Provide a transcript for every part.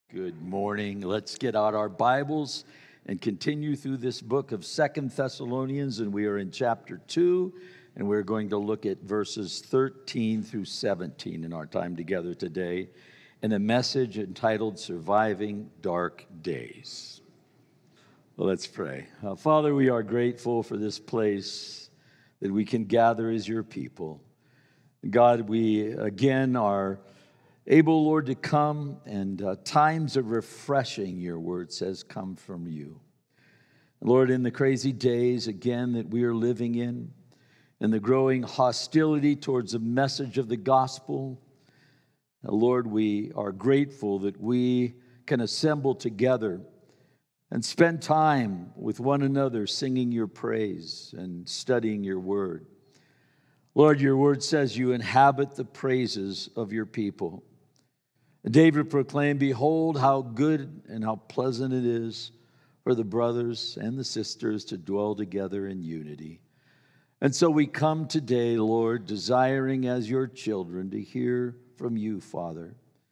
Good morning. Let's get out our Bibles and continue through this book of 2 Thessalonians, and we are in chapter 2, and we're going to look at verses 13 through 17 in our time together today in a message entitled Surviving Dark Days. Well, let's pray. Father, we are grateful for this place that we can gather as your people. God, we again are able, Lord, to come, and times of refreshing, your word says, come from you. Lord, in the crazy days, again, that we are living in, and the growing hostility towards the message of the gospel, Lord, we are grateful that we can assemble together and spend time with one another singing your praise and studying your word. Lord, your word says you inhabit the praises of your people. David proclaimed, "Behold, how good and how pleasant it is for the brothers and the sisters to dwell together in unity." And so we come today, Lord, desiring as your children to hear from you, Father,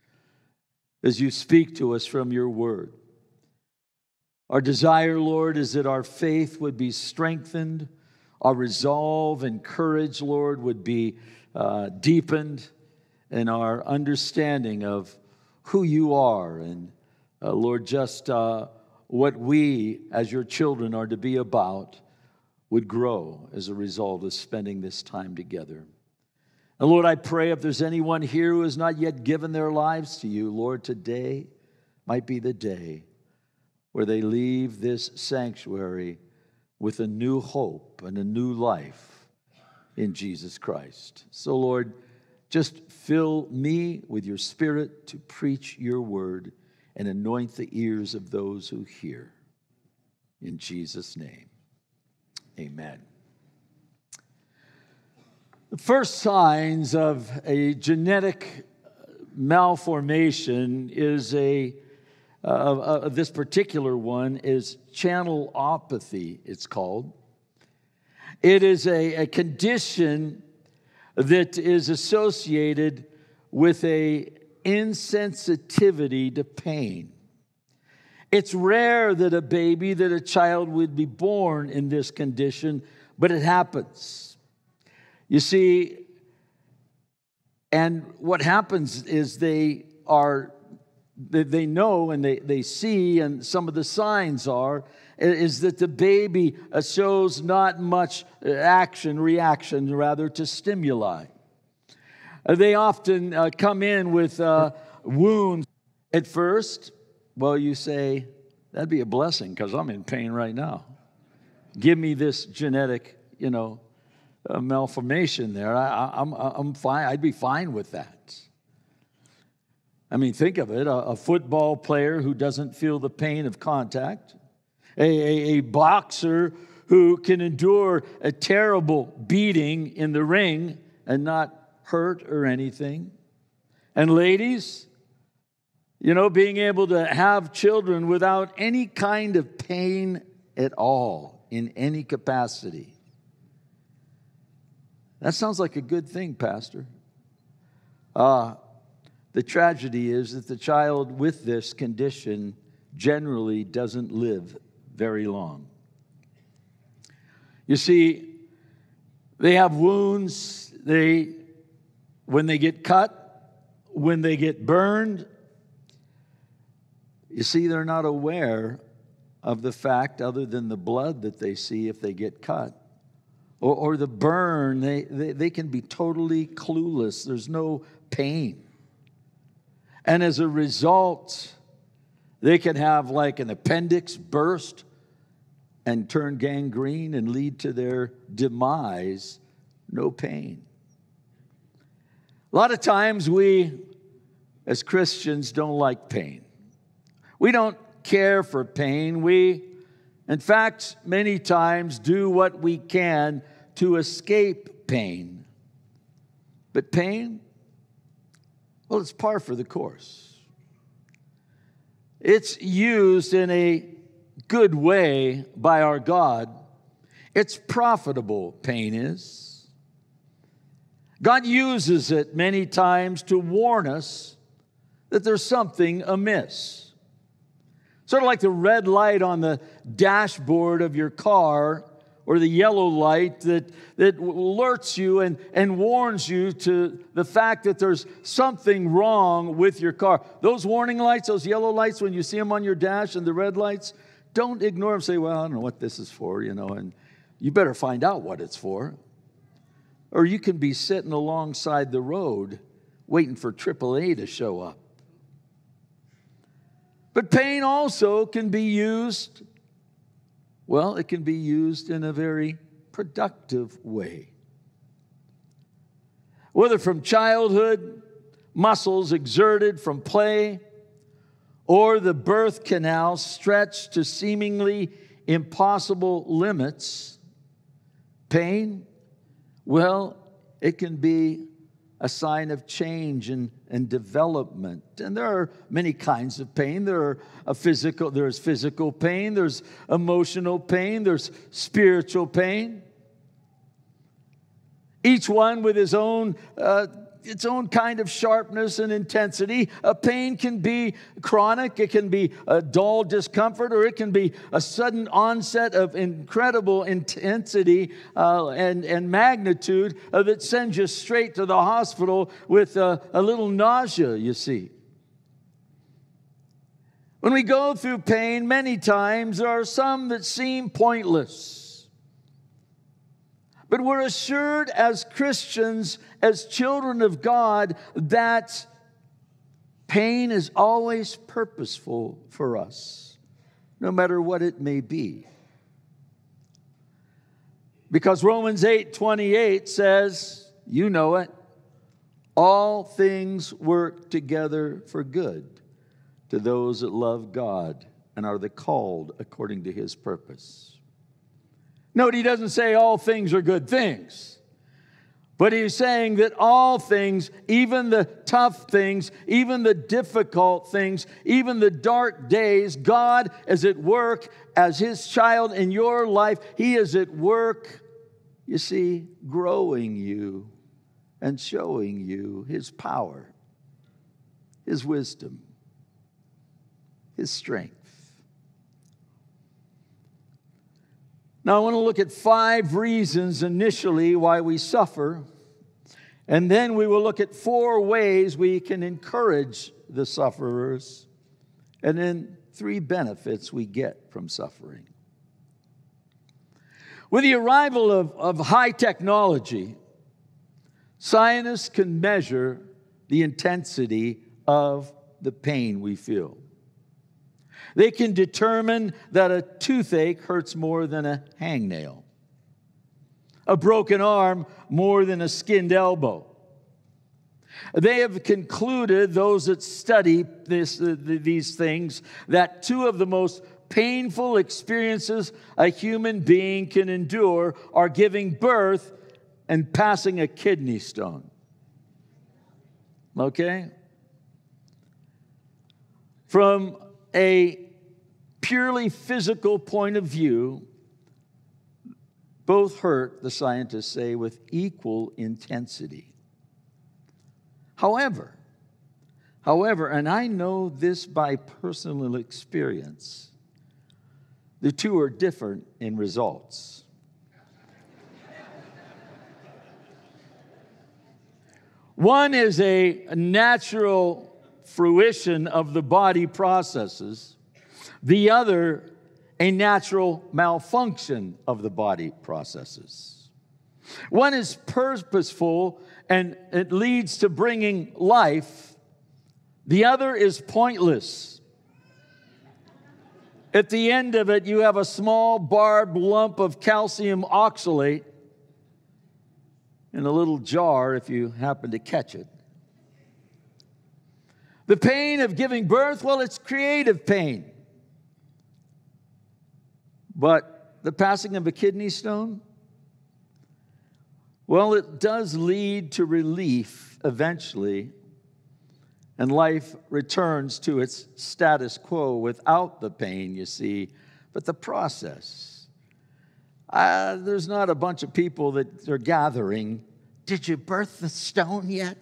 as you speak to us from your word. Our desire, Lord, is that our faith would be strengthened, our resolve and courage, Lord, would be deepened, and our understanding of who you are and, Lord, just what we as your children are to be about would grow as a result of spending this time together. And Lord, I pray if there's anyone here who has not yet given their lives to you, Lord, today might be the day where they leave this sanctuary with a new hope and a new life in Jesus Christ. So, Lord, just fill me with your Spirit to preach your word and anoint the ears of those who hear. In Jesus' name, amen. The first signs of a genetic malformation is this particular one is channelopathy, it's called. It is a condition that is associated with a insensitivity to pain. It's rare that a child would be born in this condition, but it happens. You see, and what happens is they know and they see, and some of the signs is that the baby shows not much reaction rather to stimuli. They often come in with wounds. At first, well, you say, that'd be a blessing because I'm in pain right now. Give me this genetic, malformation there. I'm fine. I'd be fine with that. I mean, think of it, a football player who doesn't feel the pain of contact, a boxer who can endure a terrible beating in the ring and not hurt or anything. And ladies, being able to have children without any kind of pain at all in any capacity. That sounds like a good thing, Pastor. The tragedy is that the child with this condition generally doesn't live very long. You see, they have wounds. When they get cut, when they get burned, you see, they're not aware of the fact, other than the blood that they see if they get cut, or the burn. They can be totally clueless. There's no pain. And as a result, they can have like an appendix burst and turn gangrene and lead to their demise. No pain. A lot of times we, as Christians, don't like pain. We don't care for pain. We, in fact, many times do what we can to escape pain. But pain, well, it's par for the course. It's used in a good way by our God. It's profitable, pain is. God uses it many times to warn us that there's something amiss. Sort of like the red light on the dashboard of your car, or the yellow light that alerts you and warns you to the fact that there's something wrong with your car. Those warning lights, those yellow lights, when you see them on your dash, and the red lights, don't ignore them. Say, well, I don't know what this is for, and you better find out what it's for. Or you can be sitting alongside the road waiting for AAA to show up. But pain also can be used, well, it can be used in a very productive way. Whether from childhood, muscles exerted from play, or the birth canal stretched to seemingly impossible limits, pain, well, it can be a sign of change and development. And there are many kinds of pain. There's physical pain, there's emotional pain, there's spiritual pain. Each one with its own kind of sharpness and intensity. A pain can be chronic, it can be a dull discomfort, or it can be a sudden onset of incredible intensity and magnitude that sends you straight to the hospital with a little nausea, you see. When we go through pain, many times there are some that seem pointless. But we're assured as Christians, as children of God, that pain is always purposeful for us, no matter what it may be. Because Romans 8:28 says, you know it, all things work together for good to those that love God and are the called according to His purpose. Note, he doesn't say all things are good things. But he's saying that all things, even the tough things, even the difficult things, even the dark days, God is at work as His child in your life. He is at work, you see, growing you and showing you His power, His wisdom, His strength. Now, I want to look at 5 reasons initially why we suffer, and then we will look at 4 ways we can encourage the sufferers, and then 3 benefits we get from suffering. With the arrival of high technology, scientists can measure the intensity of the pain we feel. They can determine that a toothache hurts more than a hangnail, a broken arm more than a skinned elbow. They have concluded, those that study these things, that 2 of the most painful experiences a human being can endure are giving birth and passing a kidney stone. Okay? From a purely physical point of view, both hurt, the scientists say, with equal intensity. However, and I know this by personal experience, the 2 are different in results. One is a natural fruition of the body processes. The other, a natural malfunction of the body processes. One is purposeful and it leads to bringing life. The other is pointless. At the end of it, you have a small barbed lump of calcium oxalate in a little jar if you happen to catch it. The pain of giving birth, well, it's creative pain. But the passing of a kidney stone, well, it does lead to relief eventually, and life returns to its status quo without the pain, you see. But the process, there's not a bunch of people that are gathering. Did you birth the stone yet?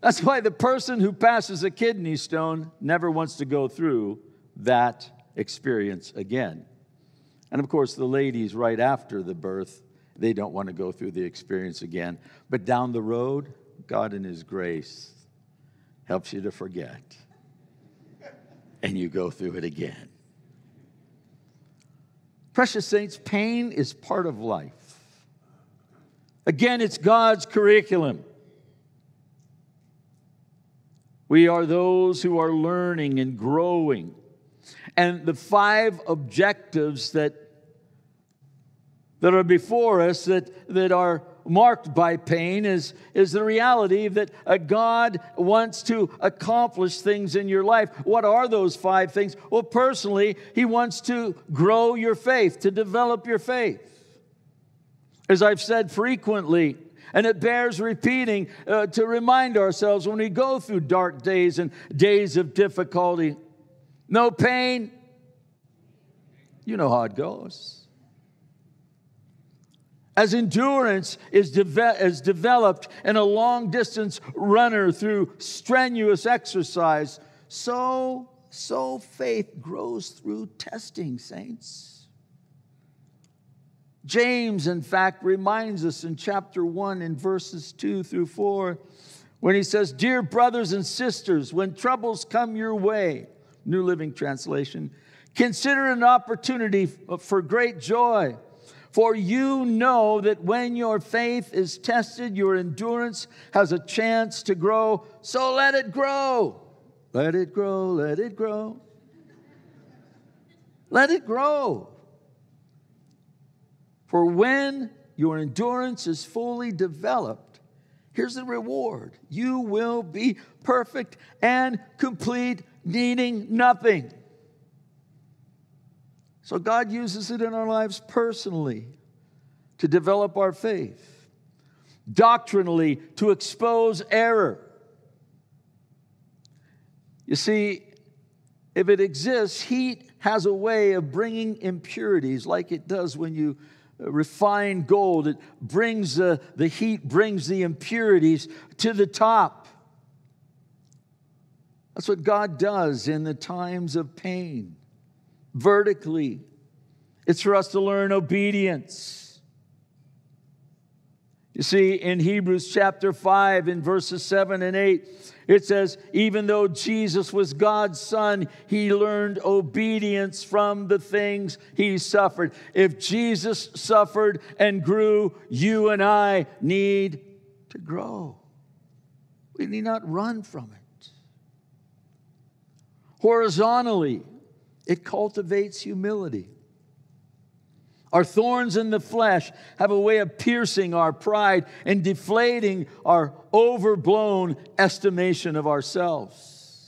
That's why the person who passes a kidney stone never wants to go through that experience again. And of course, the ladies right after the birth, they don't want to go through the experience again. But down the road, God in His grace helps you to forget. And you go through it again. Precious saints, pain is part of life. Again, it's God's curriculum. We are those who are learning and growing. And the 5 objectives that are before us that are marked by pain is the reality that God wants to accomplish things in your life. What are those 5 things? Well, personally, He wants to grow your faith, to develop your faith. As I've said frequently, and it bears repeating to remind ourselves when we go through dark days and days of difficulty, no pain, you know how it goes. As endurance is developed in a long-distance runner through strenuous exercise, so faith grows through testing, saints. James, in fact, reminds us in chapter 1 in verses 2 through 4, when he says, "Dear brothers and sisters, when troubles come your way," New Living Translation, "consider an opportunity for great joy. For you know that when your faith is tested, your endurance has a chance to grow. So let it grow." Let it grow, let it grow. Let it grow. For when your endurance is fully developed, here's the reward. You will be perfect and complete, needing nothing. So God uses it in our lives personally to develop our faith, doctrinally to expose error. You see, if it exists, heat has a way of bringing impurities like it does when you refine gold. It brings the heat brings the impurities to the top. That's what God does in the times of pain. Vertically, it's for us to learn obedience. You see, in Hebrews chapter 5, in verses 7 and 8, it says, even though Jesus was God's Son, He learned obedience from the things He suffered. If Jesus suffered and grew, you and I need to grow. We need not run from it. Horizontally, it cultivates humility. Our thorns in the flesh have a way of piercing our pride and deflating our overblown estimation of ourselves.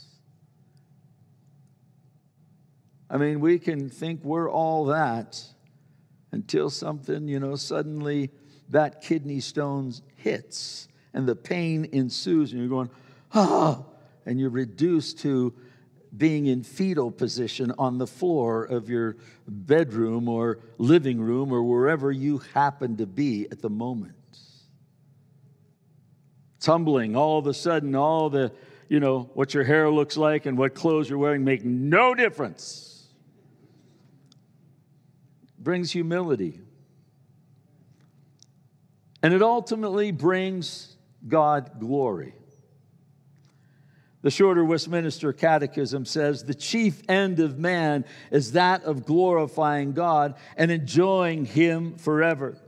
I mean, we can think we're all that until something, suddenly that kidney stone hits and the pain ensues and you're going, and you're reduced to being in fetal position on the floor of your bedroom or living room or wherever you happen to be at the moment. Tumbling, all of a sudden, all the, what your hair looks like and what clothes you're wearing make no difference. Brings humility. And it ultimately brings God glory. The Shorter Westminster Catechism says, the chief end of man is that of glorifying God and enjoying Him forever.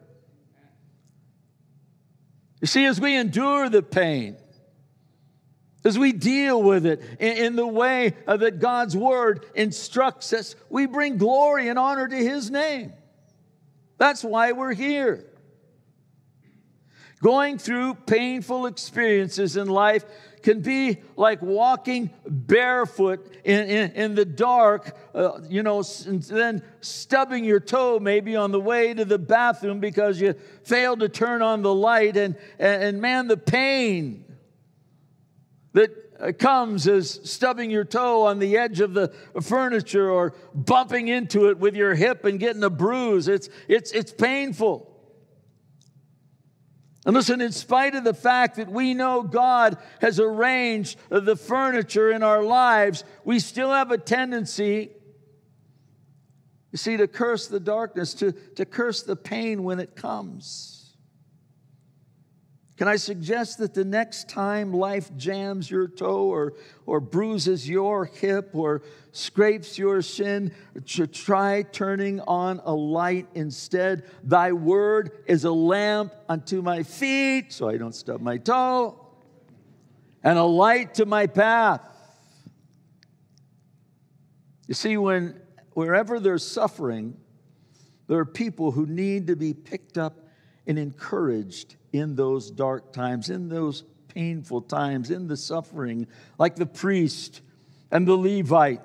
You see, as we endure the pain, as we deal with it in the way that God's Word instructs us, we bring glory and honor to His name. That's why we're here. Going through painful experiences in life can be like walking barefoot in the dark, and then stubbing your toe maybe on the way to the bathroom because you failed to turn on the light. And man, the pain that comes as stubbing your toe on the edge of the furniture or bumping into it with your hip and getting a bruise, it's painful. And listen, in spite of the fact that we know God has arranged the furniture in our lives, we still have a tendency, you see, to curse the darkness, to curse the pain when it comes. Can I suggest that the next time life jams your toe or bruises your hip or scrapes your shin, to try turning on a light instead? Thy word is a lamp unto my feet, so I don't stub my toe, and a light to my path. You see, wherever there's suffering, there are people who need to be picked up and encouraged in those dark times, in those painful times, in the suffering, like the priest and the Levite.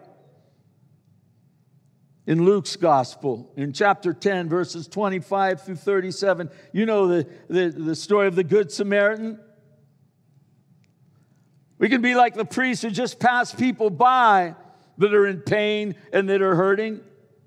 In Luke's gospel, in chapter 10, verses 25 through 37, you know the story of the Good Samaritan. We can be like the priest who just pass people by that are in pain and that are hurting.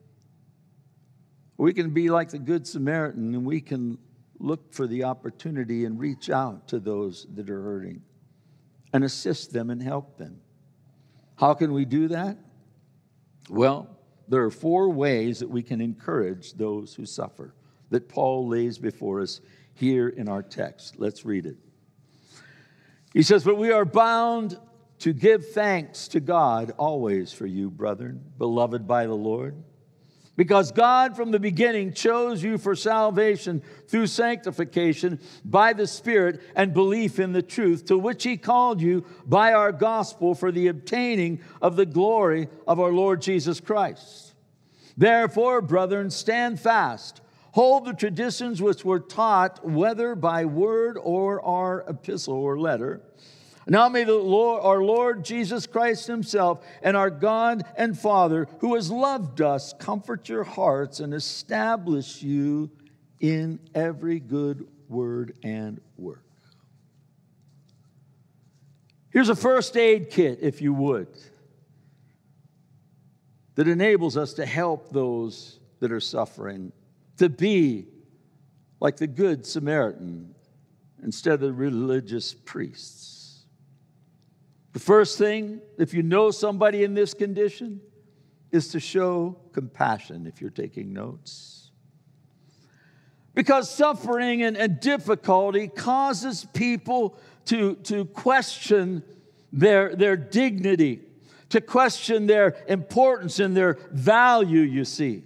We can be like the Good Samaritan, and we can look for the opportunity and reach out to those that are hurting and assist them and help them. How can we do that? Well, there are 4 ways that we can encourage those who suffer that Paul lays before us here in our text. Let's read it. He says, "But we are bound to give thanks to God always for you, brethren, beloved by the Lord, because God from the beginning chose you for salvation through sanctification by the Spirit and belief in the truth, to which He called you by our gospel for the obtaining of the glory of our Lord Jesus Christ. Therefore, brethren, stand fast. Hold the traditions which were taught, whether by word or our epistle or letter. Now may the Lord, our Lord Jesus Christ Himself and our God and Father, who has loved us, comfort your hearts and establish you in every good word and work." Here's a first aid kit, if you would, that enables us to help those that are suffering, to be like the Good Samaritan instead of the religious priests. The first thing, if you know somebody in this condition, is to show compassion, if you're taking notes. Because suffering and difficulty causes people to question their dignity, to question their importance and their value, you see.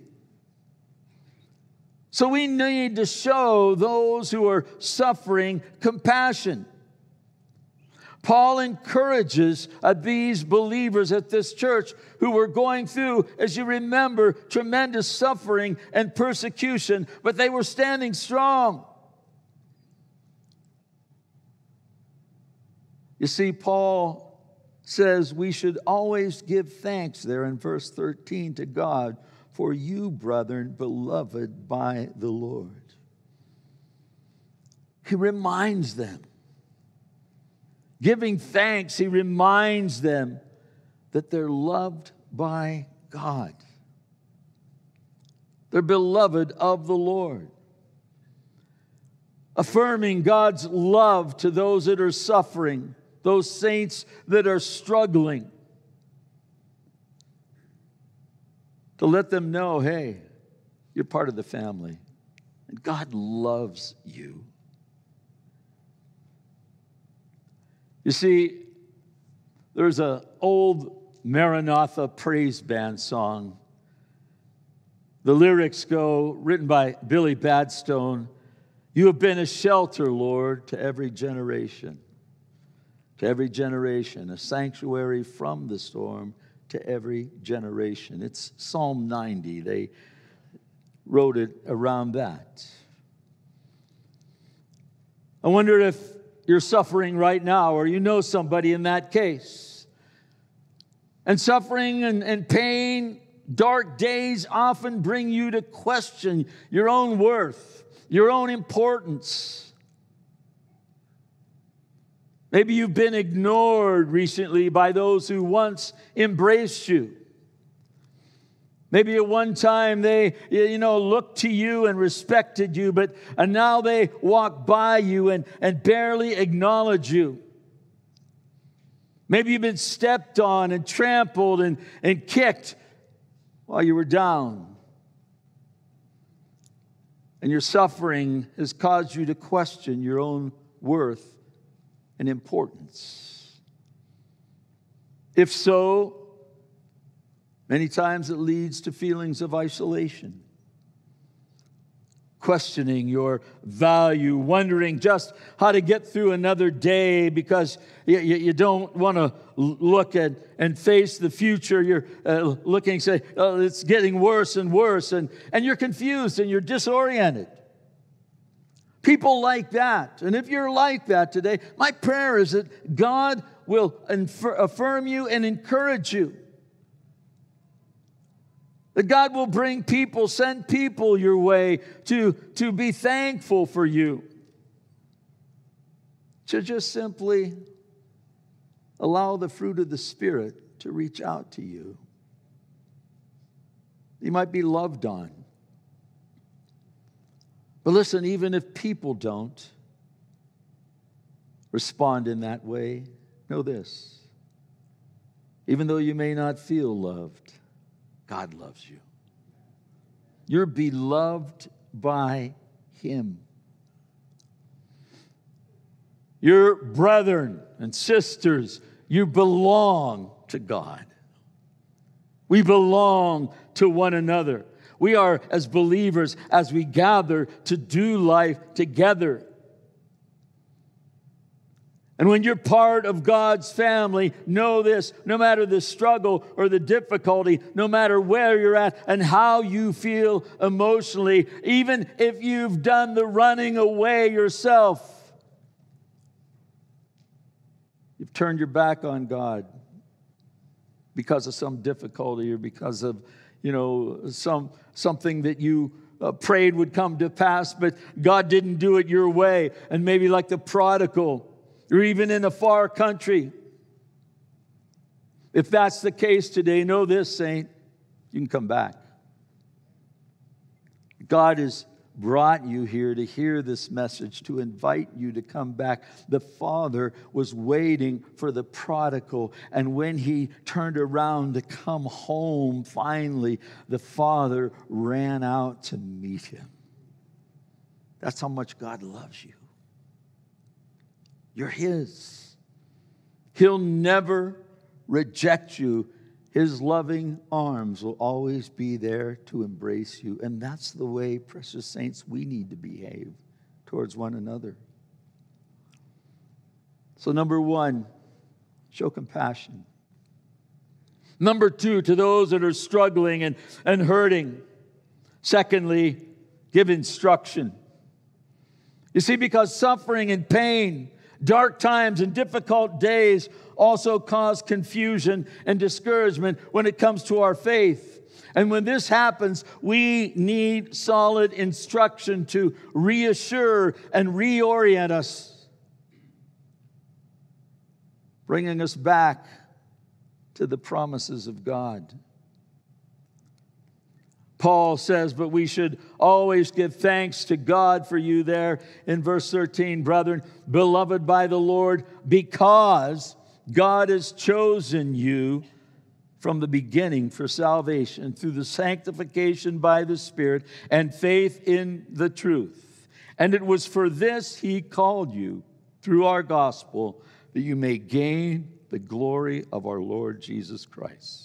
So we need to show those who are suffering compassion. Paul encourages these believers at this church who were going through, as you remember, tremendous suffering and persecution, but they were standing strong. You see, Paul says we should always give thanks there in verse 13 to God for you, brethren, beloved by the Lord. He reminds them. Giving thanks, he reminds them that they're loved by God. They're beloved of the Lord. Affirming God's love to those that are suffering, those saints that are struggling. To let them know, hey, you're part of the family, and God loves you. You see, there's an old Maranatha praise band song. The lyrics go, written by Billy Badstone, "You have been a shelter, Lord, to every generation. To every generation, a sanctuary from the storm to every generation." It's Psalm 90. They wrote it around that. I wonder if you're suffering right now, or you know somebody in that case. And suffering and pain, dark days often bring you to question your own worth, your own importance. Maybe you've been ignored recently by those who once embraced you. Maybe at one time they, looked to you and respected you, but and now they walk by you and barely acknowledge you. Maybe you've been stepped on and trampled and kicked while you were down. And your suffering has caused you to question your own worth and importance. If so, many times it leads to feelings of isolation, questioning your value, wondering just how to get through another day because you don't want to look at and face the future. You're looking and say, oh, it's getting worse and worse, and you're confused and you're disoriented. People like that. And if you're like that today, my prayer is that God will affirm you and encourage you. That God will bring people, send people your way to be thankful for you. To just simply allow the fruit of the Spirit to reach out to you. You might be loved on. But listen, even if people don't respond in that way, know this. Even though you may not feel loved, God loves you. You're beloved by Him. Your brethren and sisters, you belong to God. We belong to one another. We are, as believers, as we gather to do life together. And when you're part of God's family, know this, no matter the struggle or the difficulty, no matter where you're at and how you feel emotionally, even if you've done the running away yourself, you've turned your back on God because of some difficulty or because of, something that you prayed would come to pass, but God didn't do it your way. And maybe like the prodigal, or even in a far country. If that's the case today, know this, saint, you can come back. God has brought you here to hear this message, to invite you to come back. The Father was waiting for the prodigal, and when he turned around to come home, finally, the Father ran out to meet him. That's how much God loves you. You're His. He'll never reject you. His loving arms will always be there to embrace you. And that's the way, precious saints, we need to behave towards one another. So number one, show compassion. Number two, to those that are struggling and hurting. Secondly, give instruction. You see, because suffering and pain, dark times and difficult days also cause confusion and discouragement when it comes to our faith. And when this happens, we need solid instruction to reassure and reorient us, bringing us back to the promises of God. Paul says, but we should always give thanks to God for you there in verse 13, brethren, beloved by the Lord, because God has chosen you from the beginning for salvation through the sanctification by the Spirit and faith in the truth. And it was for this He called you through our gospel, that you may gain the glory of our Lord Jesus Christ.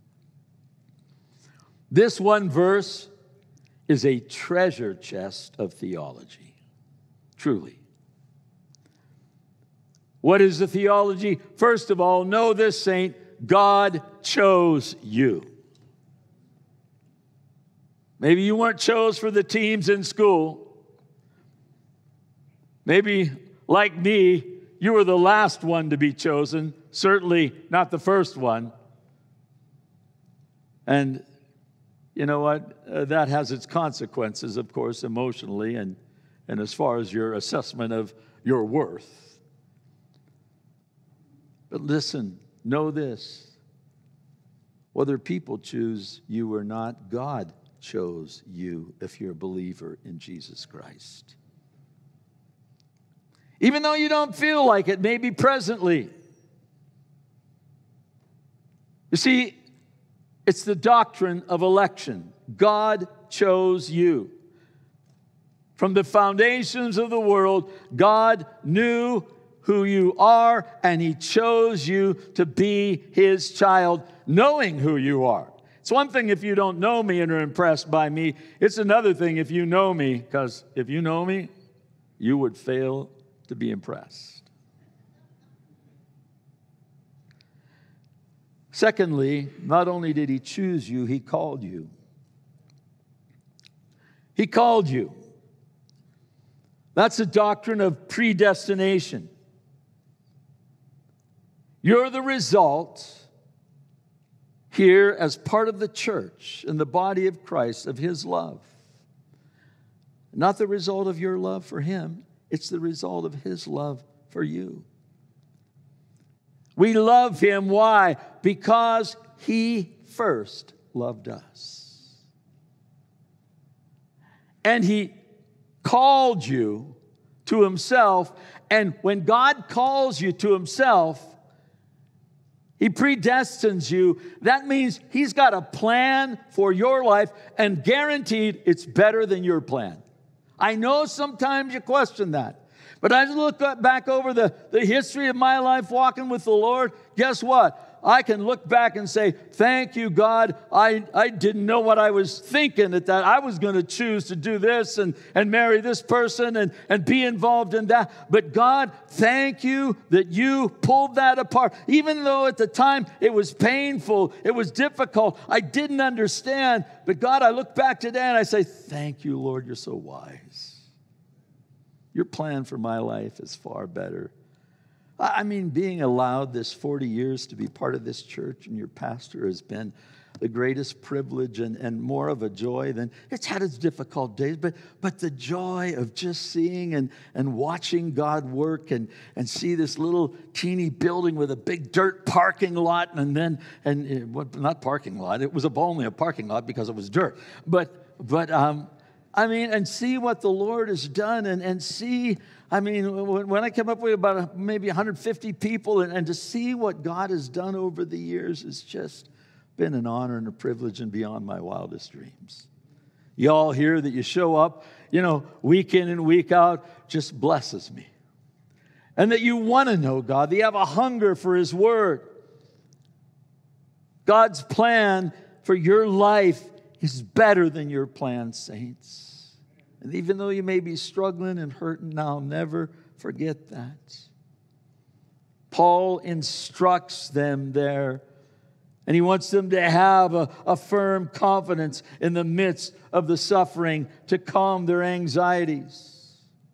This one verse is a treasure chest of theology, truly. What is the theology? First of all, know this, saint, God chose you. Maybe you weren't chosen for the teams in school. Maybe, like me, you were the last one to be chosen, certainly not the first one. And you know what? That has its consequences, of course, emotionally and as far as your assessment of your worth. But listen, know this. whether people choose you or not, God chose you if you're a believer in Jesus Christ. Even though you don't feel like it, maybe presently. You see, it's the doctrine of election. God chose you. From the foundations of the world, God knew who you are, and He chose you to be His child, knowing who you are. It's one thing if you don't know me and are impressed by me. It's another thing if you know me, because if you know me, you would fail to be impressed. Secondly, not only did He choose you, He called you. He called you. That's the doctrine of predestination. You're the result here as part of the church in the body of Christ of His love. Not the result of your love for Him. It's the result of His love for you. We love Him. Why? Because He first loved us. And He called you to Himself. And when God calls you to Himself, He predestines you. That means He's got a plan for your life, and guaranteed it's better than your plan. I know sometimes you question that. But I look back over the history of my life walking with the Lord. Guess what? I can look back and say, thank you, God. I didn't know what I was thinking at that. I was going to choose to do this and marry this person and be involved in that. But God, thank you that you pulled that apart. Even though at the time it was painful, it was difficult, I didn't understand. But God, I look back today and I say, thank you, Lord, you're so wise. Your plan for my life is far better. I mean, being allowed this 40 years to be part of this church and your pastor has been the greatest privilege and more of a joy than it's had its difficult days, but the joy of just seeing and watching God work and see this little teeny building with a big dirt parking lot not parking lot, it was only a parking lot because it was dirt, and see what the Lord has done and see, when I came up with about maybe 150 people and to see what God has done over the years has just been an honor and a privilege and beyond my wildest dreams. You all here that you show up, week in and week out just blesses me. And that you want to know God, that you have a hunger for His Word. God's plan for your life is better than your plan, saints. And even though you may be struggling and hurting now, never forget that. Paul instructs them there, and he wants them to have a firm confidence in the midst of the suffering to calm their anxieties.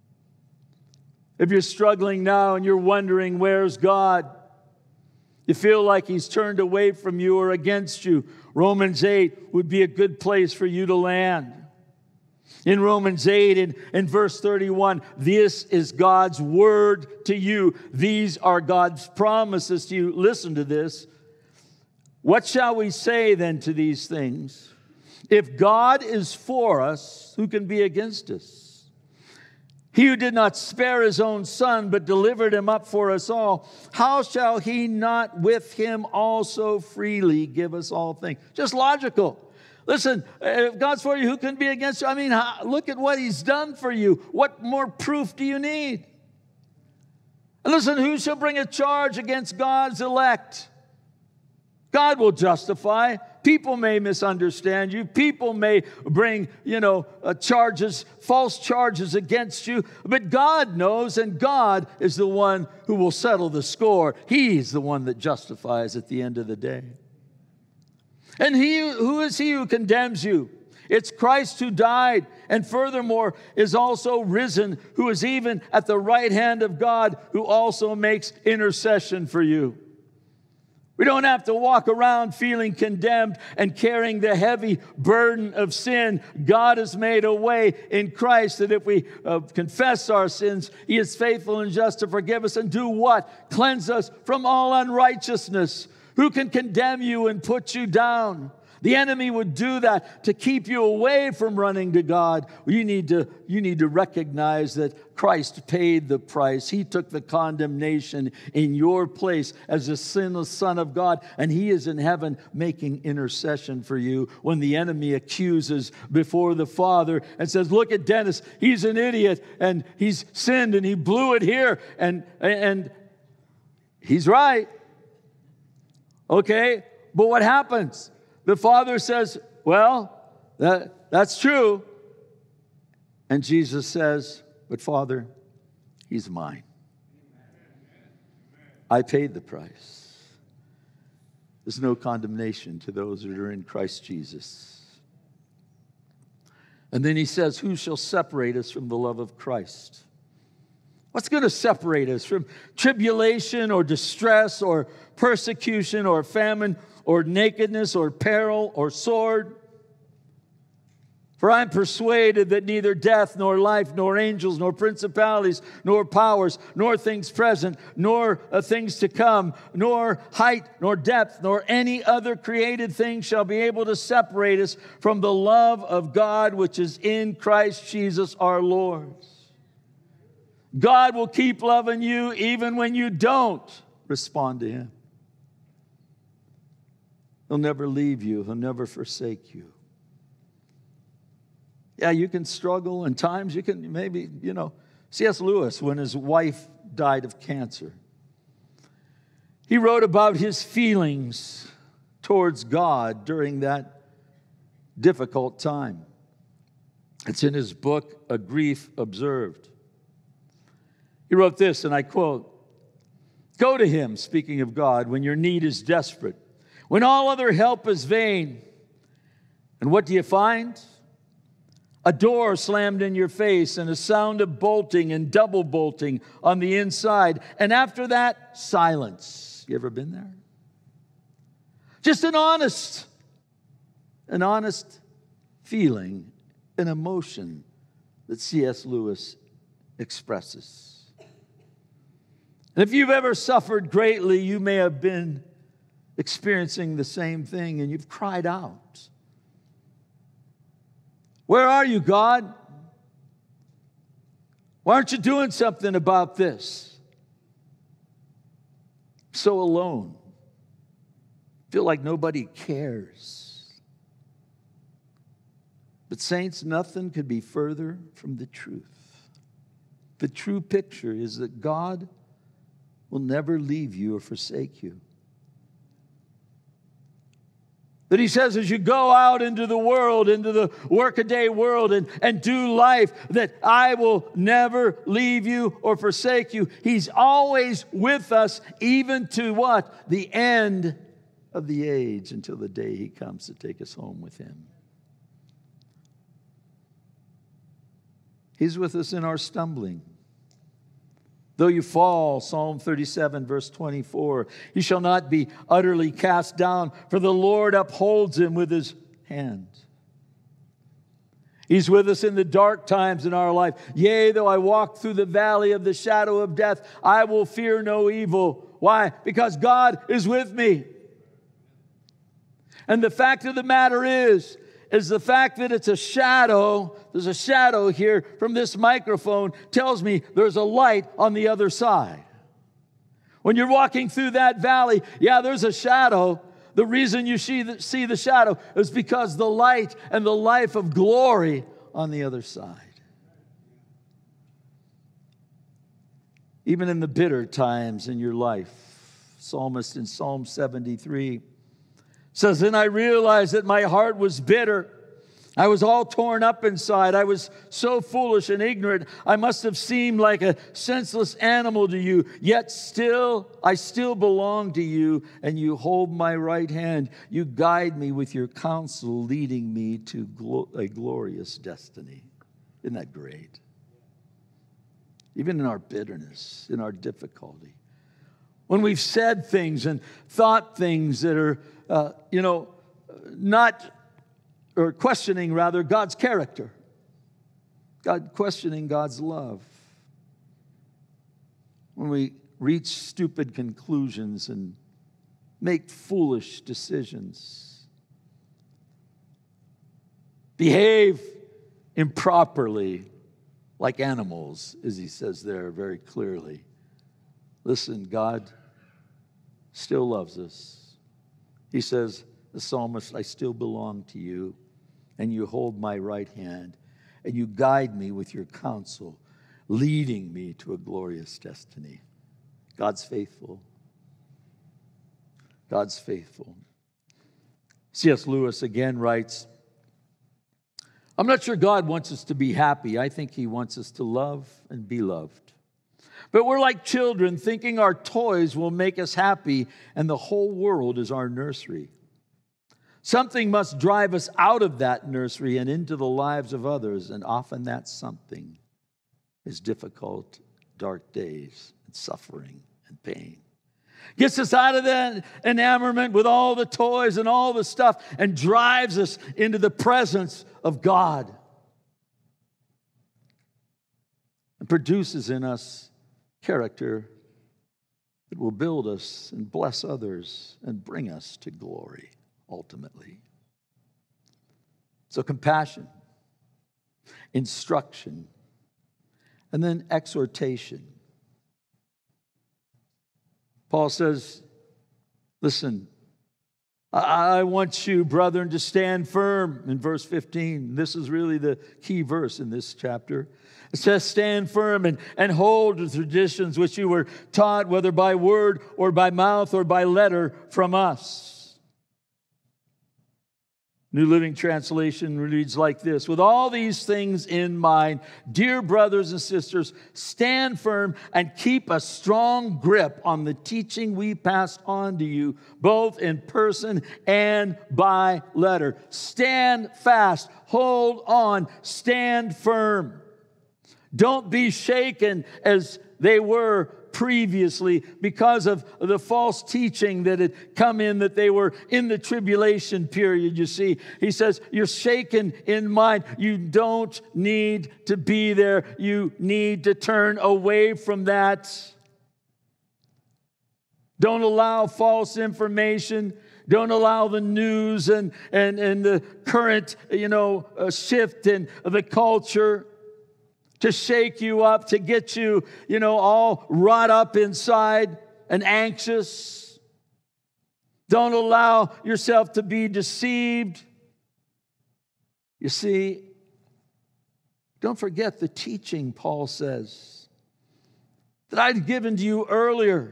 If you're struggling now and you're wondering, where's God? You feel like He's turned away from you or against you, Romans 8 would be a good place for you to land. In Romans 8 in verse 31, this is God's word to you. These are God's promises to you. Listen to this. What shall we say then to these things? If God is for us, who can be against us? He who did not spare His own Son, but delivered Him up for us all, how shall He not with Him also freely give us all things? Just logical. Listen, if God's for you, who can be against you? Look at what He's done for you. What more proof do you need? And listen, who shall bring a charge against God's elect? God will justify. People may misunderstand you. People may bring, charges, false charges against you. But God knows, and God is the one who will settle the score. He's the one that justifies at the end of the day. And who is he who condemns you? It's Christ who died, and furthermore is also risen, who is even at the right hand of God, who also makes intercession for you. We don't have to walk around feeling condemned and carrying the heavy burden of sin. God has made a way in Christ that if we confess our sins, He is faithful and just to forgive us and do what? Cleanse us from all unrighteousness. Who can condemn you and put you down? The enemy would do that to keep you away from running to God. You need to recognize that Christ paid the price. He took the condemnation in your place as a sinless Son of God, and He is in heaven making intercession for you when the enemy accuses before the Father and says, look at Dennis, he's an idiot, and he's sinned, and he blew it here, and he's right. Okay, but what happens? The Father says, well, that's true. And Jesus says, but Father, he's mine. I paid the price. There's no condemnation to those that are in Christ Jesus. And then he says, who shall separate us from the love of Christ? What's going to separate us from tribulation or distress or persecution or famine or nakedness or peril or sword? For I'm persuaded that neither death, nor life, nor angels, nor principalities, nor powers, nor things present, nor things to come, nor height, nor depth, nor any other created thing shall be able to separate us from the love of God which is in Christ Jesus our Lord. God will keep loving you even when you don't respond to Him. He'll never leave you. He'll never forsake you. Yeah, you can struggle, and times you can maybe, C.S. Lewis, when his wife died of cancer, he wrote about his feelings towards God during that difficult time. It's in his book, A Grief Observed. He wrote this, and I quote, "Go to Him," speaking of God, "when your need is desperate, when all other help is vain. And what do you find? A door slammed in your face and a sound of bolting and double bolting on the inside. And after that, silence." You ever been there? Just an honest feeling, an emotion that C.S. Lewis expresses. And if you've ever suffered greatly, you may have been experiencing the same thing, and you've cried out, "Where are you, God? Why aren't you doing something about this?" I'm so alone. I feel like nobody cares. But saints, nothing could be further from the truth. The true picture is that God will never leave you or forsake you. That He says, as you go out into the world, into the workaday world, and do life, that I will never leave you or forsake you. He's always with us, even to what? The end of the age, until the day He comes to take us home with Him. He's with us in our stumbling. Though you fall, Psalm 37, verse 24, you shall not be utterly cast down, for the Lord upholds him with His hand. He's with us in the dark times in our life. Yea, though I walk through the valley of the shadow of death, I will fear no evil. Why? Because God is with me. And the fact of the matter is the fact that it's a shadow, there's a shadow here from this microphone, tells me there's a light on the other side. When you're walking through that valley, yeah, there's a shadow. The reason you see the shadow is because the light and the life of glory on the other side. Even in the bitter times in your life, psalmist in Psalm 73 says, "Then I realized that my heart was bitter. I was all torn up inside. I was so foolish and ignorant. I must have seemed like a senseless animal to you. Yet I still belong to you, and you hold my right hand. You guide me with your counsel, leading me to a glorious destiny." Isn't that great? Even in our bitterness, in our difficulty, when we've said things and thought things that are questioning God's character. Questioning God's love. When we reach stupid conclusions and make foolish decisions, behave improperly like animals, as he says there very clearly. Listen, God still loves us. He says, the psalmist, I still belong to you, and you hold my right hand, and you guide me with your counsel, leading me to a glorious destiny. God's faithful. God's faithful. C.S. Lewis again writes, I'm not sure God wants us to be happy. I think he wants us to love and be loved. But we're like children thinking our toys will make us happy and the whole world is our nursery. Something must drive us out of that nursery and into the lives of others, and often that something is difficult, dark days and suffering and pain. Gets us out of that enamorment with all the toys and all the stuff and drives us into the presence of God. And produces in us character that will build us and bless others and bring us to glory ultimately. So compassion, instruction, and then exhortation. Paul says, listen, I want you, brethren, to stand firm in verse 15. This is really the key verse in this chapter. It says, stand firm and hold the traditions which you were taught, whether by word or by mouth or by letter from us. New Living Translation reads like this: with all these things in mind, dear brothers and sisters, stand firm and keep a strong grip on the teaching we passed on to you, both in person and by letter. Stand fast, hold on, stand firm. Don't be shaken as they were previously because of the false teaching that had come in, that they were in the tribulation period, you see. He says, you're shaken in mind. You don't need to be there. You need to turn away from that. Don't allow false information. Don't allow the news and the current, shift in the culture to shake you up, to get you, all wrought up inside and anxious. Don't allow yourself to be deceived. You see, don't forget the teaching, Paul says, that I'd given to you earlier.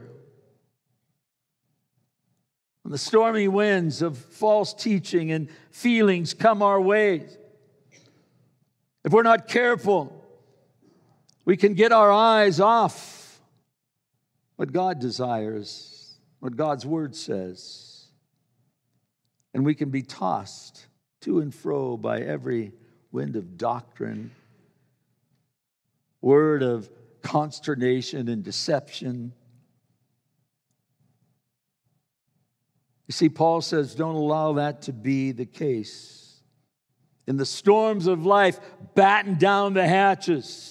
When the stormy winds of false teaching and feelings come our way, if we're not careful, we can get our eyes off what God desires, what God's word says. And we can be tossed to and fro by every wind of doctrine, word of consternation and deception. You see, Paul says, don't allow that to be the case. In the storms of life, batten down the hatches.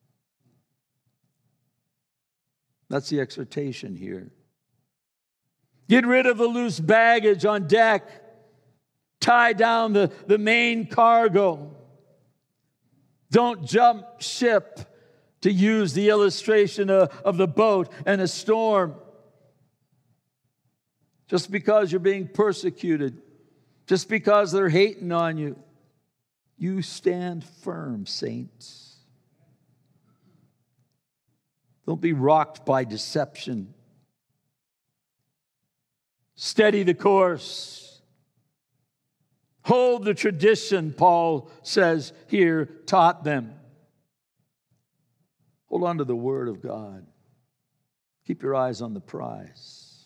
That's the exhortation here. Get rid of the loose baggage on deck. Tie down the main cargo. Don't jump ship, to use the illustration of the boat and a storm. Just because you're being persecuted, just because they're hating on you, you stand firm, saints. Don't be rocked by deception. Steady the course. Hold the tradition, Paul says here, taught them. Hold on to the word of God. Keep your eyes on the prize.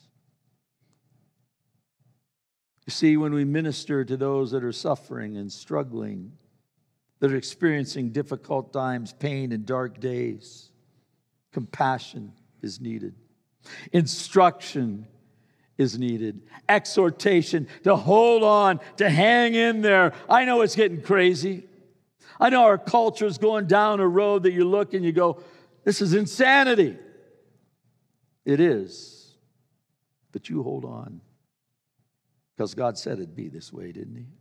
You see, when we minister to those that are suffering and struggling, that are experiencing difficult times, pain, and dark days, compassion is needed. Instruction is needed. Exhortation to hold on, to hang in there. I know it's getting crazy. I know our culture is going down a road that you look and you go, this is insanity. It is. But you hold on. Because God said it'd be this way, didn't He?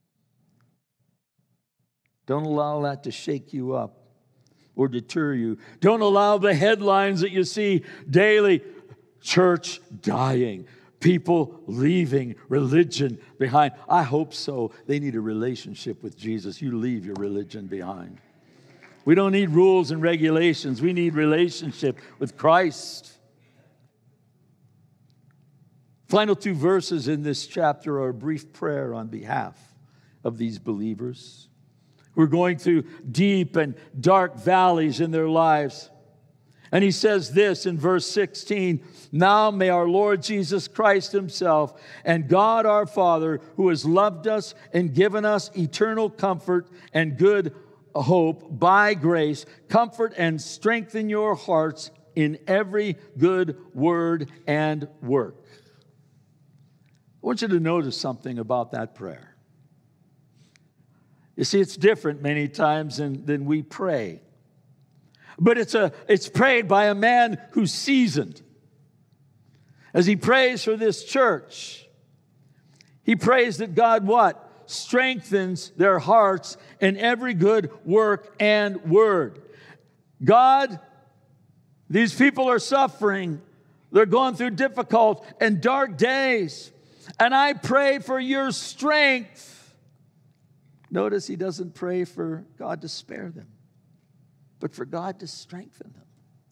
Don't allow that to shake you up or deter you. Don't allow the headlines that you see daily. Church dying. People leaving religion behind. I hope so. They need a relationship with Jesus. You leave your religion behind. We don't need rules and regulations. We need relationship with Christ. Final two verses in this chapter are a brief prayer on behalf of these believers who are going through deep and dark valleys in their lives. And he says this in verse 16, "Now may our Lord Jesus Christ himself and God our Father, who has loved us and given us eternal comfort and good hope by grace, comfort and strengthen your hearts in every good word and work." I want you to notice something about that prayer. You see, it's different many times than we pray. But it's prayed by a man who's seasoned. As he prays for this church, he prays that God what? Strengthens their hearts in every good work and word. God, these people are suffering. They're going through difficult and dark days. And I pray for your strength. Notice he doesn't pray for God to spare them, but for God to strengthen them.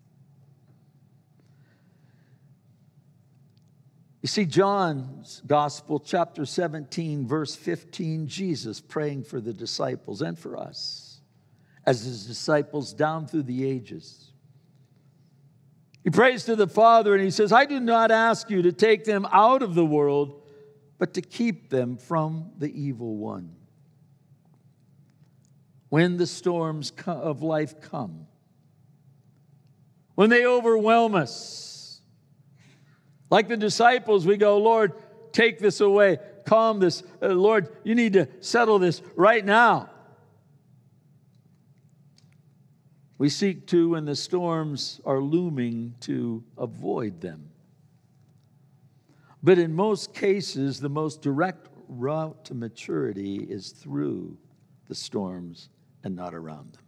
You see, John's Gospel, chapter 17, verse 15, Jesus praying for the disciples and for us as his disciples down through the ages. He prays to the Father and he says, "I do not ask you to take them out of the world, but to keep them from the evil one." When the storms of life come, when they overwhelm us, like the disciples, we go, "Lord, take this away. Calm this. Lord, you need to settle this right now." We seek to, when the storms are looming, to avoid them. But in most cases, the most direct route to maturity is through the storms and not around them.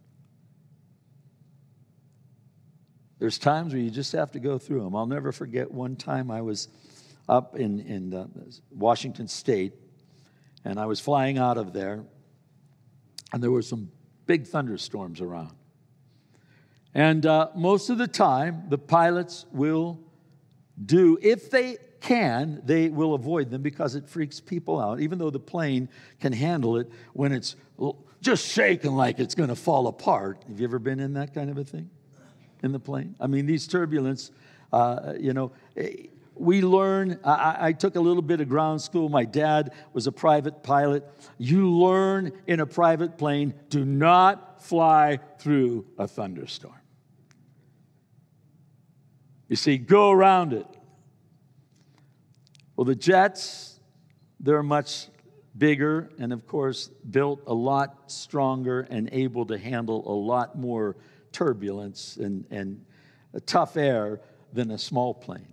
There's times where you just have to go through them. I'll never forget one time I was up in Washington State, and I was flying out of there, and there were some big thunderstorms around. And most of the time, the pilots will do, if they can, they will avoid them because it freaks people out, even though the plane can handle it when it's just shaking like it's going to fall apart. Have you ever been in that kind of a thing in the plane? I mean, these turbulence, we learn. I took a little bit of ground school. My dad was a private pilot. You learn in a private plane, do not fly through a thunderstorm. You see, go around it. Well, the jets, they're much bigger and, of course, built a lot stronger and able to handle a lot more turbulence and tough air than a small plane.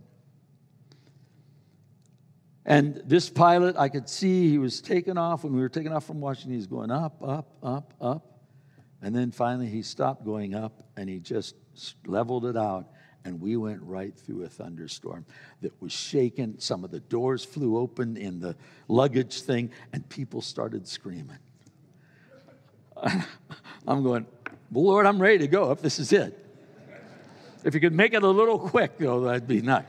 And this pilot, I could see he was taking off. When we were taking off from Washington, he was going up, up, up, up. And then finally he stopped going up and he just leveled it out. And we went right through a thunderstorm that was shaking. Some of the doors flew open in the luggage thing, and people started screaming. I'm going, well, Lord, I'm ready to go if this is it. If you could make it a little quick, though, that'd be nice.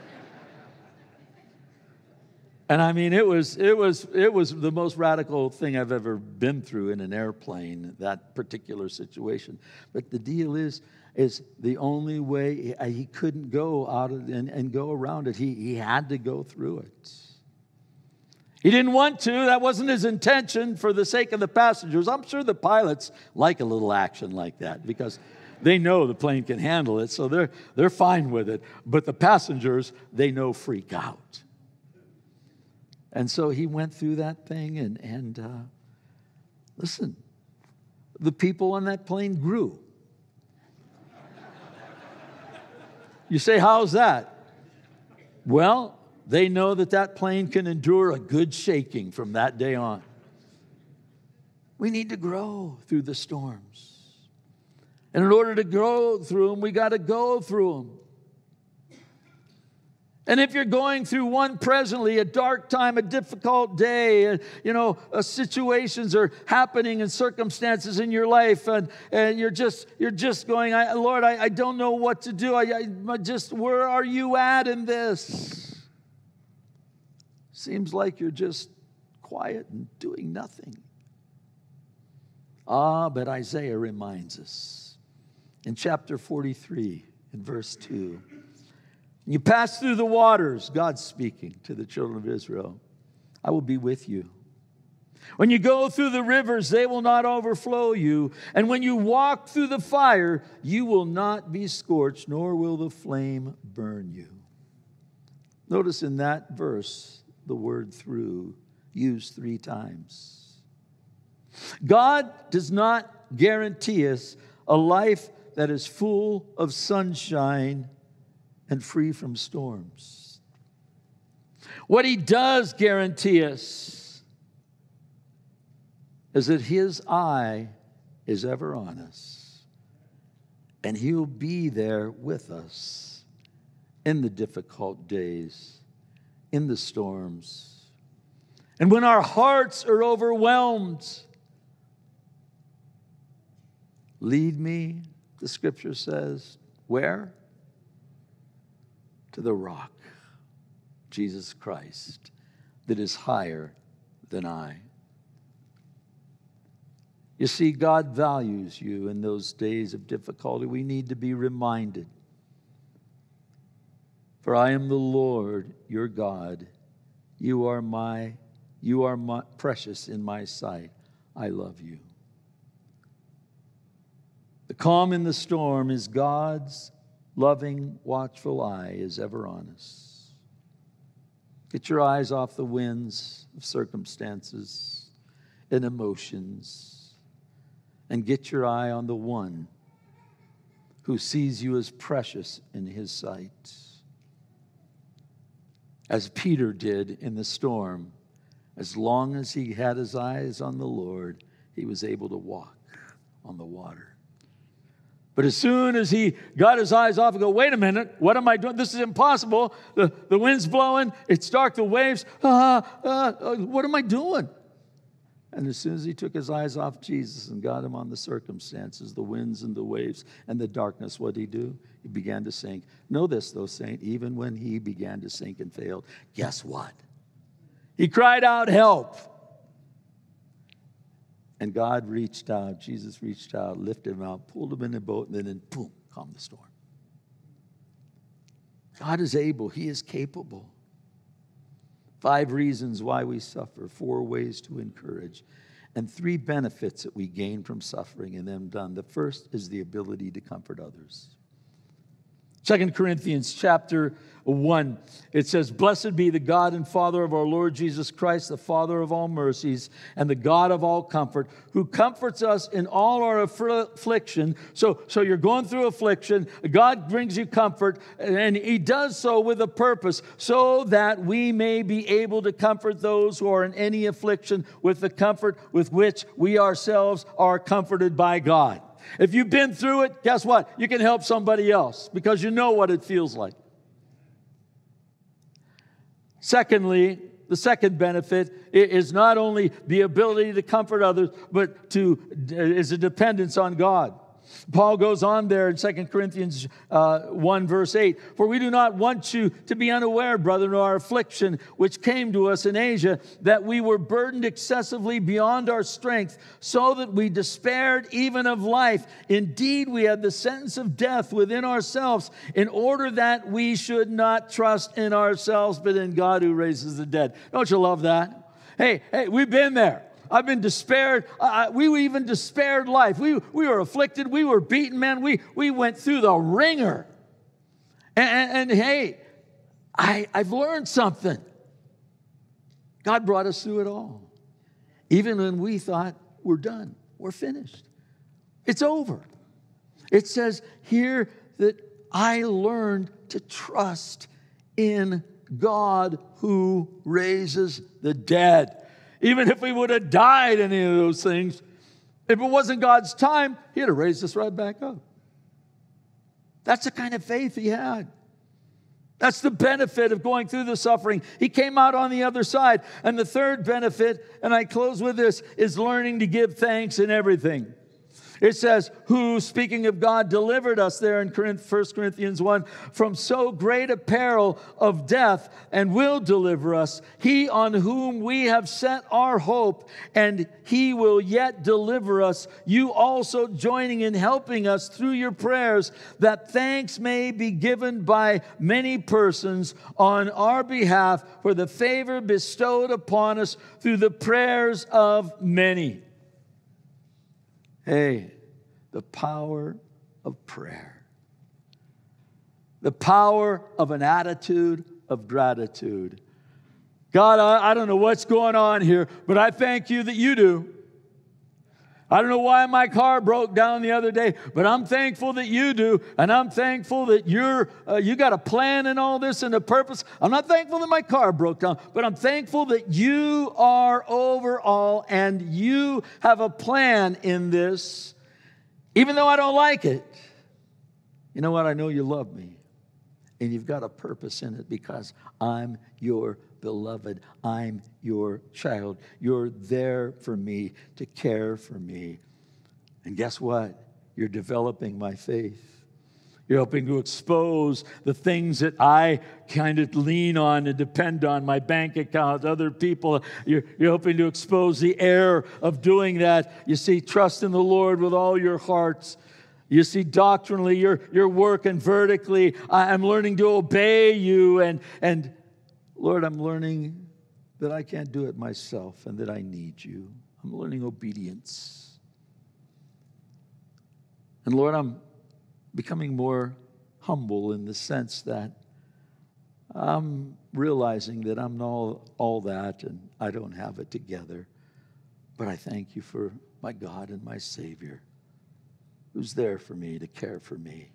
And I mean, it was the most radical thing I've ever been through in an airplane, that particular situation. But the deal is the only way he couldn't go out of and go around it. He had to go through it. He didn't want to. That wasn't his intention for the sake of the passengers. I'm sure the pilots like a little action like that because they know the plane can handle it, so they're fine with it. But the passengers, they know, freak out. And so he went through that thing, and listen, the people on that plane grew. You say, how's that? Well, they know that that plane can endure a good shaking from that day on. We need to grow through the storms. And in order to grow through them, we got to go through them. And if you're going through one presently, a dark time, a difficult day, situations are happening and circumstances in your life, and you're just going, Lord, I don't know what to do. Where are you at in this? Seems like you're just quiet and doing nothing. But Isaiah reminds us in chapter 43, in verse 2, you pass through the waters, God's speaking to the children of Israel, I will be with you. When you go through the rivers, they will not overflow you. And when you walk through the fire, you will not be scorched, nor will the flame burn you. Notice in that verse, the word through used 3 times. God does not guarantee us a life that is full of sunshine and free from storms. What he does guarantee us is that his eye is ever on us, and he'll be there with us in the difficult days, in the storms. And when our hearts are overwhelmed, lead me, the scripture says, where? To the rock, Jesus Christ, that is higher than I. You see, God values you in those days of difficulty. We need to be reminded. For I am the Lord, your God. You are precious in my sight. I love you. The calm in the storm is God's loving, watchful eye is ever on us. Get your eyes off the winds of circumstances and emotions, and get your eye on the one who sees you as precious in his sight. As Peter did in the storm, as long as he had his eyes on the Lord, he was able to walk on the water. But as soon as he got his eyes off and go, wait a minute, what am I doing? This is impossible. The wind's blowing. It's dark. The waves. What am I doing? And as soon as he took his eyes off Jesus and got him on the circumstances, the winds and the waves and the darkness, what did he do? He began to sink. Know this, though, saint, even when he began to sink and failed, guess what? He cried out, help. And God reached out, Jesus reached out, lifted him out, pulled him in the boat, and then boom, calmed the storm. God is able. He is capable. 5 reasons why we suffer, 4 ways to encourage, and 3 benefits that we gain from suffering and them done. The first is the ability to comfort others. 2 Corinthians chapter 1, it says, blessed be the God and Father of our Lord Jesus Christ, the Father of all mercies, and the God of all comfort, who comforts us in all our affliction. So you're going through affliction. God brings you comfort, and he does so with a purpose, so that we may be able to comfort those who are in any affliction with the comfort with which we ourselves are comforted by God. If you've been through it, guess what? You can help somebody else because you know what it feels like. Secondly, the second benefit is not only the ability to comfort others, but is a dependence on God. Paul goes on there in 2 Corinthians 1, verse 8. For we do not want you to be unaware, brethren, of our affliction, which came to us in Asia, that we were burdened excessively beyond our strength, so that we despaired even of life. Indeed, we had the sentence of death within ourselves, in order that we should not trust in ourselves, but in God who raises the dead. Don't you love that? Hey, we've been there. I've been despaired. We even despaired life. We were afflicted. We were beaten, man. We went through the ringer. And hey, I've learned something. God brought us through it all. Even when we thought we're done, we're finished. It's over. It says here that I learned to trust in God who raises the dead. Even if we would have died in any of those things, if it wasn't God's time, He'd have raised us right back up. That's the kind of faith he had. That's the benefit of going through the suffering. He came out on the other side. And the third benefit, and I close with this, is learning to give thanks in everything. It says, who, speaking of God, delivered us there in 1 Corinthians 1, from so great a peril of death, and will deliver us. He on whom we have set our hope, and He will yet deliver us. You also joining in helping us through your prayers, that thanks may be given by many persons on our behalf for the favor bestowed upon us through the prayers of many. Hey, the power of prayer. The power of an attitude of gratitude. God, I don't know what's going on here, but I thank you that you do. I don't know why my car broke down the other day, but I'm thankful that you do, and I'm thankful that you got a plan in all this and a purpose. I'm not thankful that my car broke down, but I'm thankful that you are over all and you have a plan in this, even though I don't like it. You know what? I know you love me, and you've got a purpose in it because I'm your beloved. I'm your child. You're there for me, to care for me. And guess what? You're developing my faith. You're helping to expose the things that I kind of lean on and depend on, my bank account, other people. You're helping to expose the error of doing that. You see, trust in the Lord with all your hearts. You see, doctrinally, you're working vertically. I'm learning to obey you. And Lord, I'm learning that I can't do it myself and that I need you. I'm learning obedience. And Lord, I'm becoming more humble in the sense that I'm realizing that I'm not all that and I don't have it together. But I thank you for my God and my Savior who's there for me, to care for me.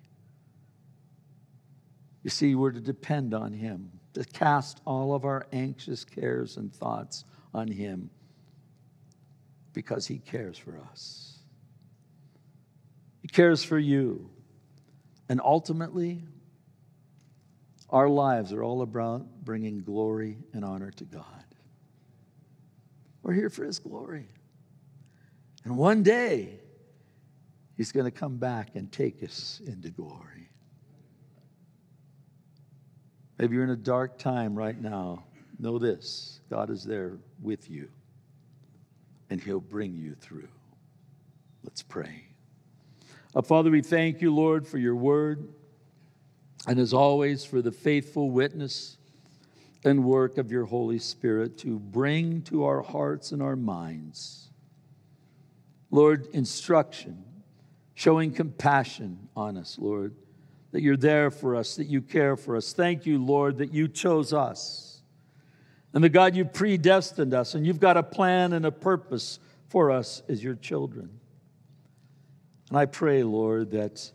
You see, we're to depend on Him, to cast all of our anxious cares and thoughts on Him because He cares for us. He cares for you. And ultimately, our lives are all about bringing glory and honor to God. We're here for His glory. And one day, He's going to come back and take us into glory. Maybe you're in a dark time right now. Know this, God is there with you, and He'll bring you through. Let's pray. Father, we thank you, Lord, for your word, and as always, for the faithful witness and work of your Holy Spirit to bring to our hearts and our minds, Lord, instruction, showing compassion on us, Lord, that you're there for us, that you care for us. Thank you, Lord, that you chose us. And that, God, you predestined us, and you've got a plan and a purpose for us as your children. And I pray, Lord, that,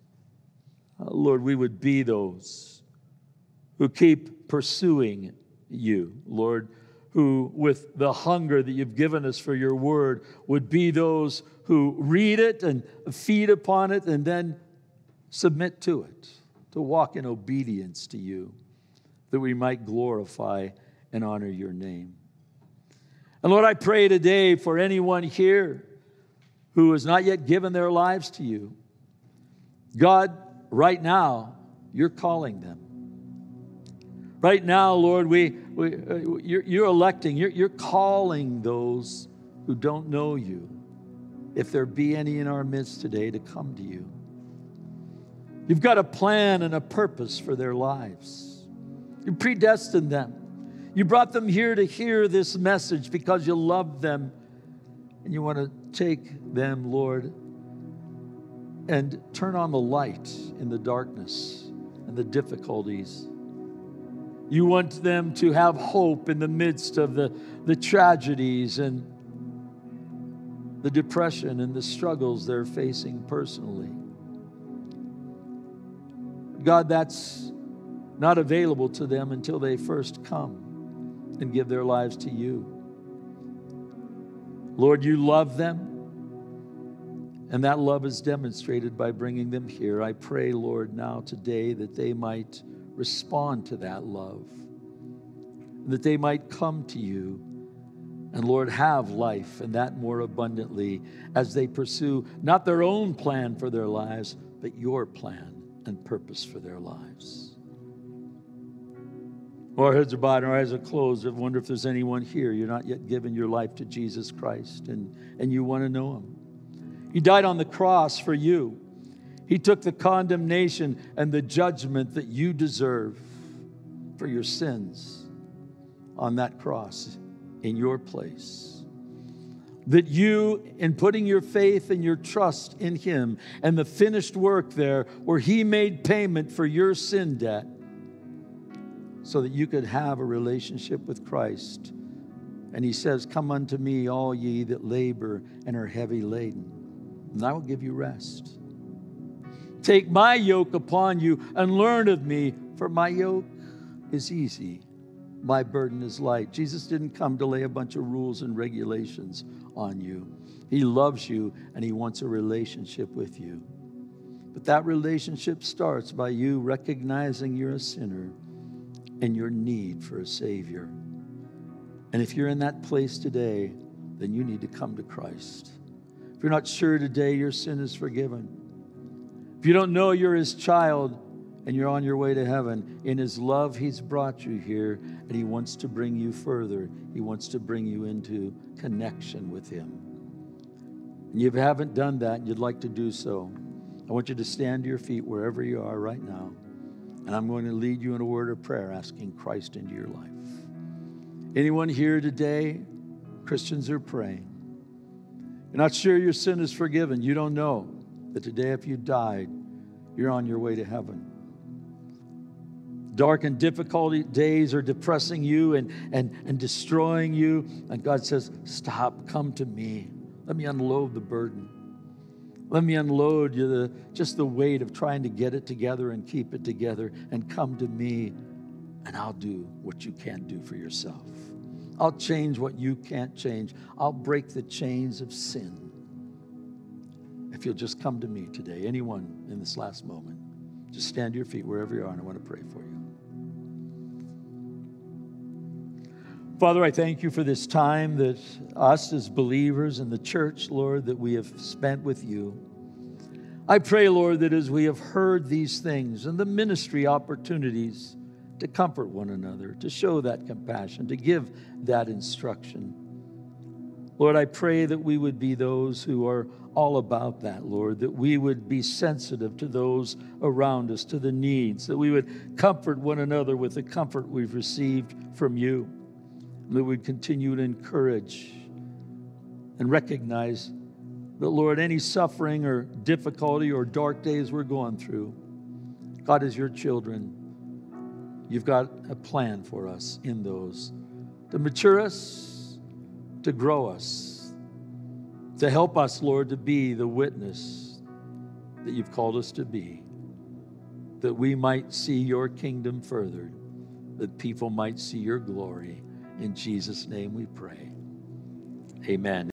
Lord, we would be those who keep pursuing you, Lord, who, with the hunger that you've given us for your word, would be those who read it and feed upon it and then submit to it, to walk in obedience to you, that we might glorify and honor your name. And Lord, I pray today for anyone here who has not yet given their lives to you. God, right now, you're calling them. Right now, Lord, you're electing, you're calling those who don't know you, if there be any in our midst today, to come to you. You've got a plan and a purpose for their lives. You predestined them. You brought them here to hear this message because you love them and you want to take them, Lord, and turn on the light in the darkness and the difficulties. You want them to have hope in the midst of the tragedies and the depression and the struggles they're facing personally. God, that's not available to them until they first come and give their lives to you. Lord, you love them, and that love is demonstrated by bringing them here. I pray, Lord, now today that they might respond to that love, that they might come to you and, Lord, have life, and that more abundantly as they pursue not their own plan for their lives, but your plan and purpose for their lives. Our heads are bowed and our eyes are closed. I wonder if there's anyone here, you're not yet given your life to Jesus Christ, and you want to know him. He died on the cross for you. He took the condemnation and the judgment that you deserve for your sins on that cross in your place. That you, in putting your faith and your trust in him and the finished work there where he made payment for your sin debt so that you could have a relationship with Christ. And he says, "Come unto me, all ye that labor and are heavy laden, and I will give you rest. Take my yoke upon you and learn of me, for my yoke is easy, my burden is light." Jesus didn't come to lay a bunch of rules and regulations on you. He loves you and he wants a relationship with you. But that relationship starts by you recognizing you're a sinner and your need for a Savior. And if you're in that place today, then you need to come to Christ. If you're not sure today your sin is forgiven, if you don't know you're his child and you're on your way to heaven, in his love he's brought you here and he wants to bring you further. He wants to bring you into connection with him. And you haven't done that and you'd like to do so, I want you to stand to your feet wherever you are right now. And I'm going to lead you in a word of prayer asking Christ into your life. Anyone here today, Christians are praying. You're not sure your sin is forgiven. You don't know that today if you died, you're on your way to heaven. Dark and difficult days are depressing you and destroying you. And God says, stop, come to me. Let me unload the burden. Let me unload you just the weight of trying to get it together and keep it together, and come to me and I'll do what you can't do for yourself. I'll change what you can't change. I'll break the chains of sin. If you'll just come to me today, anyone in this last moment, just stand to your feet wherever you are, and I want to pray for you. Father, I thank you for this time that us as believers in the church, Lord, that we have spent with you. I pray, Lord, that as we have heard these things and the ministry opportunities to comfort one another, to show that compassion, to give that instruction, Lord, I pray that we would be those who are all about that, Lord, that we would be sensitive to those around us, to the needs, that we would comfort one another with the comfort we've received from you, that we'd continue to encourage and recognize that, Lord, any suffering or difficulty or dark days we're going through, God, as your children, you've got a plan for us in those to mature us, to grow us, to help us, Lord, to be the witness that you've called us to be, that we might see your kingdom furthered, that people might see your glory. In Jesus' name we pray. Amen.